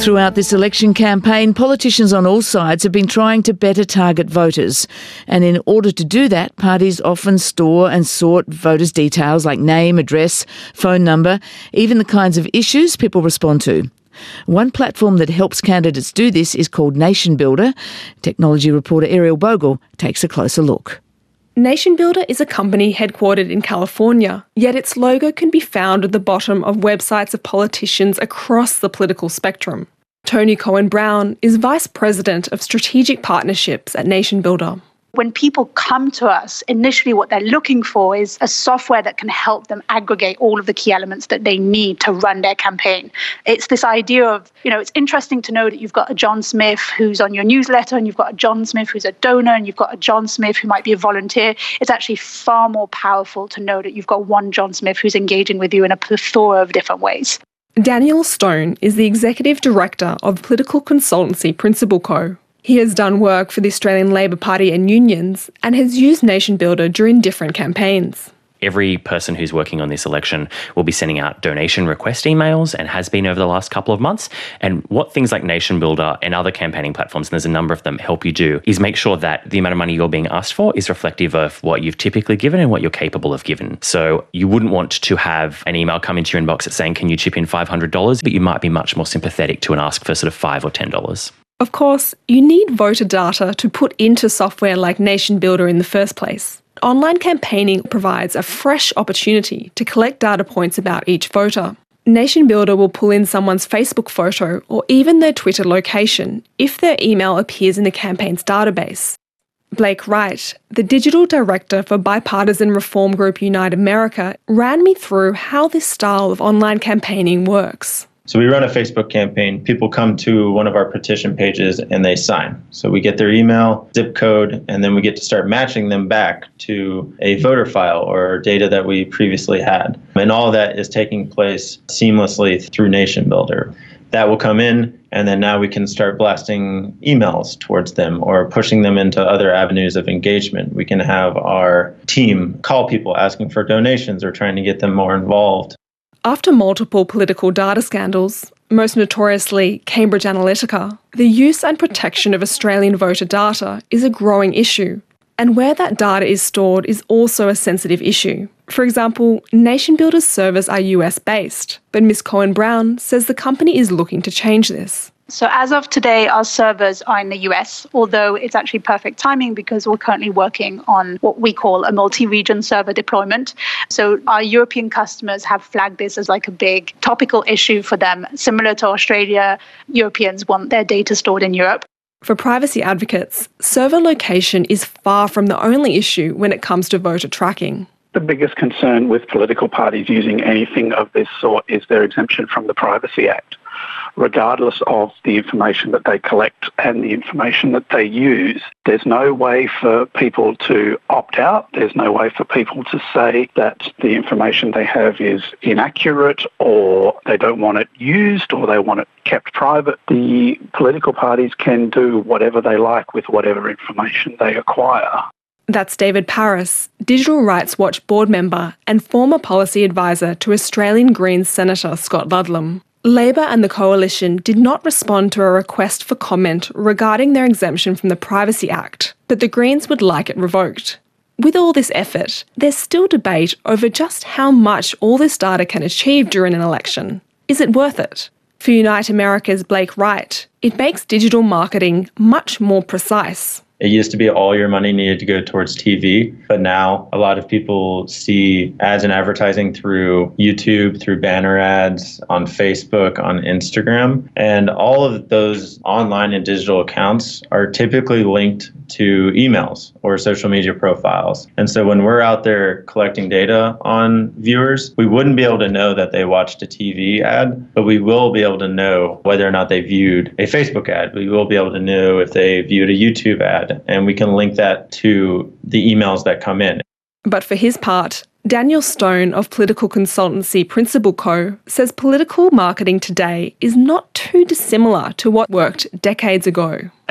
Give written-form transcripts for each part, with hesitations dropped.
Throughout this election campaign, politicians on all sides have been trying to better target voters. And in order to do that, parties often store and sort voters' details like name, address, phone number, even the kinds of issues people respond to. One platform that helps candidates do this is called Nation Builder. Technology reporter Ariel Bogle takes a closer look. Nation Builder is a company headquartered in California, yet its logo can be found at the bottom of websites of politicians across the political spectrum. Toni Cohen-Brown is Vice President of Strategic Partnerships at Nation Builder. When people come to us, initially what they're looking for is a software that can help them aggregate all of the key elements that they need to run their campaign. It's this idea of, it's interesting to know that you've got a John Smith who's on your newsletter, and you've got a John Smith who's a donor, and you've got a John Smith who might be a volunteer. It's actually far more powerful to know that you've got one John Smith who's engaging with you in a plethora of different ways. Daniel Stone is the Executive Director of political consultancy Principal Co. He has done work for the Australian Labor Party and unions and has used Nation Builder during different campaigns. Every person who's working on this election will be sending out donation request emails and has been over the last couple of months. And what things like Nation Builder and other campaigning platforms, and there's a number of them, help you do is make sure that the amount of money you're being asked for is reflective of what you've typically given and what you're capable of giving. So you wouldn't want to have an email come into your inbox that's saying, can you chip in $500? But you might be much more sympathetic to an ask for sort of $5 or $10. Of course, you need voter data to put into software like Nation Builder in the first place. Online campaigning provides a fresh opportunity to collect data points about each voter. Nation Builder will pull in someone's Facebook photo or even their Twitter location if their email appears in the campaign's database. Blake Wright, the digital director for bipartisan reform group Unite America, ran me through how this style of online campaigning works. So we run a Facebook campaign. People come to one of our petition pages and they sign. So we get their email, zip code, and then we get to start matching them back to a voter file or data that we previously had. And all of that is taking place seamlessly through Nation Builder. That will come in, and then now we can start blasting emails towards them or pushing them into other avenues of engagement. We can have our team call people asking for donations or trying to get them more involved. After multiple political data scandals, most notoriously Cambridge Analytica, the use and protection of Australian voter data is a growing issue, and where that data is stored is also a sensitive issue. For example, Nation Builder's servers are US-based, but Ms. Cohen-Brown says the company is looking to change this. So as of today, our servers are in the US, although it's actually perfect timing because we're currently working on what we call a multi-region server deployment. So our European customers have flagged this as like a big topical issue for them. Similar to Australia, Europeans want their data stored in Europe. For privacy advocates, server location is far from the only issue when it comes to voter tracking. The biggest concern with political parties using anything of this sort is their exemption from the Privacy Act. Regardless of the information that they collect and the information that they use, there's no way for people to opt out. There's no way for people to say that the information they have is inaccurate or they don't want it used or they want it kept private. The political parties can do whatever they like with whatever information they acquire. That's David Paris, Digital Rights Watch board member and former policy advisor to Australian Greens Senator Scott Ludlam. Labor and the Coalition did not respond to a request for comment regarding their exemption from the Privacy Act, but the Greens would like it revoked. With all this effort, there's still debate over just how much all this data can achieve during an election. Is it worth it? For Unite America's Blake Wright, it makes digital marketing much more precise. It used to be all your money needed to go towards TV, but now a lot of people see ads and advertising through YouTube, through banner ads, on Facebook, on Instagram. And all of those online and digital accounts are typically linked to emails or social media profiles. And so when we're out there collecting data on viewers, we wouldn't be able to know that they watched a TV ad, but we will be able to know whether or not they viewed a Facebook ad. We will be able to know if they viewed a YouTube ad. And we can link that to the emails that come in. But for his part, Daniel Stone of political consultancy Principal Co. says political marketing today is not too dissimilar to what worked decades ago.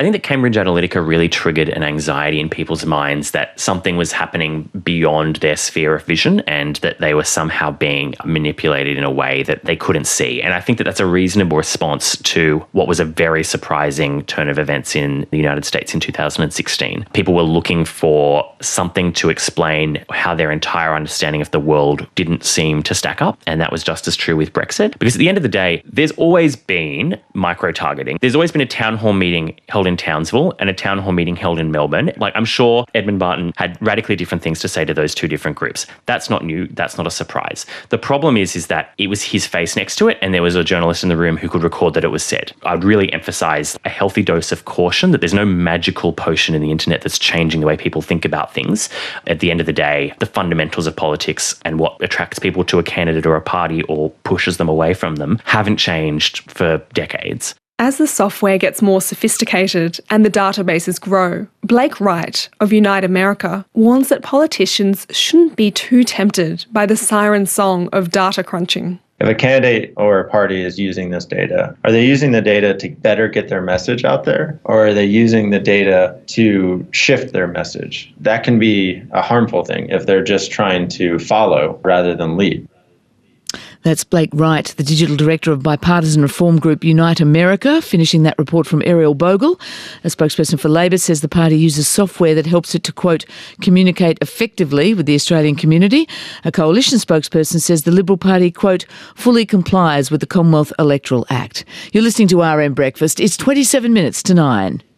I think that Cambridge Analytica really triggered an anxiety in people's minds that something was happening beyond their sphere of vision and that they were somehow being manipulated in a way that they couldn't see. And I think that that's a reasonable response to what was a very surprising turn of events in the United States in 2016. People were looking for something to explain how their entire understanding of the world didn't seem to stack up. And that was just as true with Brexit. Because at the end of the day, there's always been micro-targeting. There's always been a town hall meeting held in Townsville and a town hall meeting held in Melbourne. Like, I'm sure Edmund Barton had radically different things to say to those two different groups. That's not new. That's not a surprise. The problem is that it was his face next to it and there was a journalist in the room who could record that it was said. I'd really emphasize a healthy dose of caution that there's no magical potion in the internet that's changing the way people think about things. At the end of the day, the fundamentals of politics and what attracts people to a candidate or a party or pushes them away from them haven't changed for decades. As the software gets more sophisticated and the databases grow, Blake Wright of Unite America warns that politicians shouldn't be too tempted by the siren song of data crunching. If a candidate or a party is using this data, are they using the data to better get their message out there, or are they using the data to shift their message? That can be a harmful thing if they're just trying to follow rather than lead. That's Blake Wright, the digital director of bipartisan reform group Unite America, finishing that report from Ariel Bogle. A spokesperson for Labor says the party uses software that helps it to, quote, communicate effectively with the Australian community. A coalition spokesperson says the Liberal Party, quote, fully complies with the Commonwealth Electoral Act. You're listening to RM Breakfast. It's 27 minutes to 9.